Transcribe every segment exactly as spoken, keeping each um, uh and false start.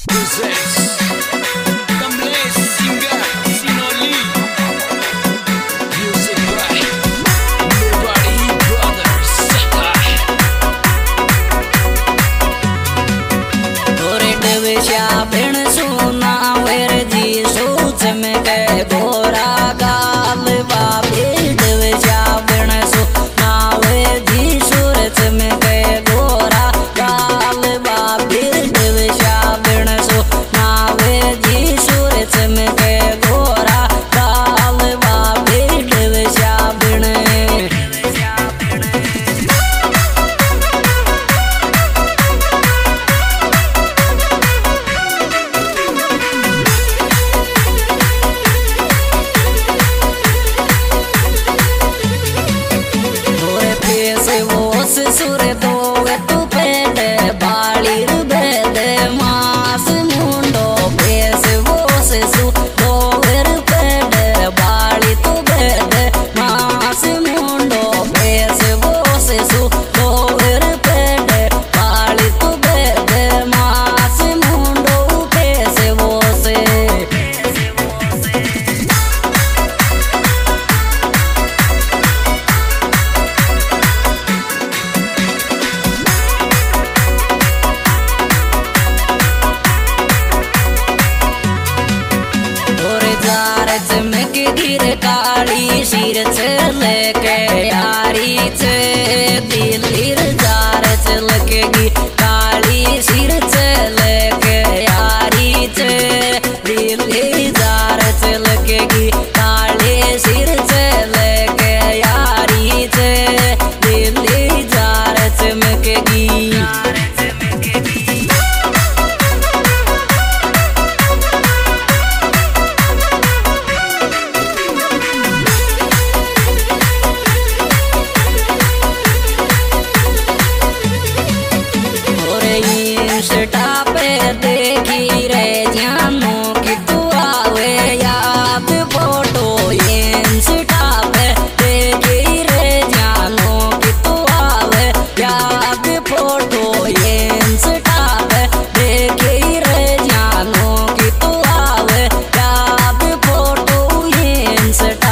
काली सिर लेके यारी से दिल्ली जार चलकेगी काली सिर लेके यारी से दिल्ली जार चलकेगी काली सिर लेके यारी से दिल्ली जार चमकेगी। देखी रे जानो कि तू आवे याद फोटो इंस्टा पे देखी रे जानो कि तू आवे याद फोटो इंस्टा पे देखी रे जानो कि तू आवे याद फोटो इंस्टा।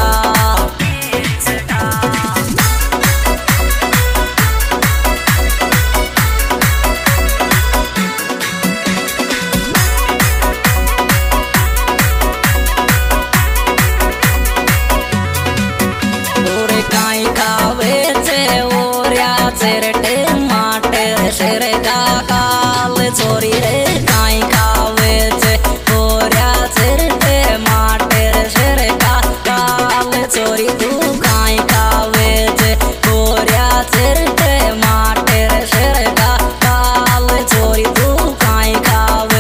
सेरटे माटर शेर का काल चोरी रे काई खावे से कोरिया सेरटे माटर शेर का काल चोरी तू काई खावे से कोरिया सेरटे माटर शेर का काल चोरी तू काई खावे।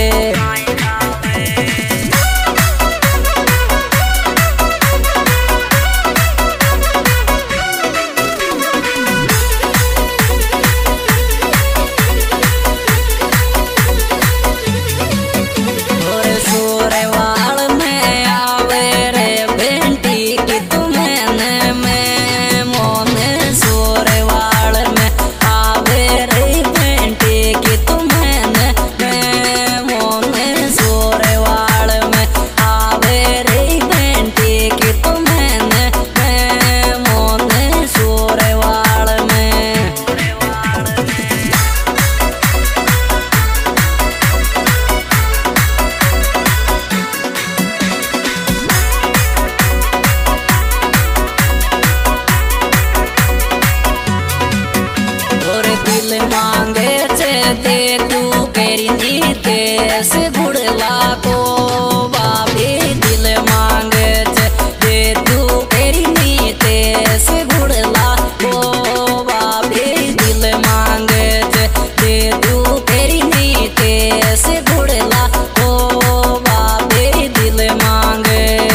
मांगे थे तू केरी नीते से गुड़ला को बाबी दिल मांगे थे तू केरी नीते से गुड़ला को बाबी दिल मांगे थे तू केरी नीते से गुड़ला को बाबी दिल मांगे।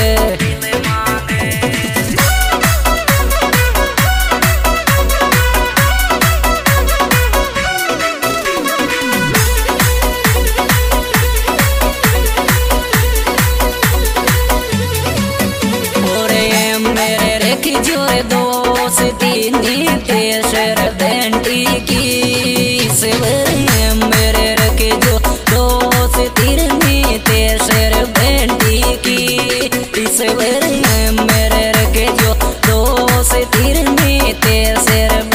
जोरे दोस्ती नीते शर देंटी की सिवरे मेरे रखे जो मेरे रखे जो दोस्त तीर में तेरे सिर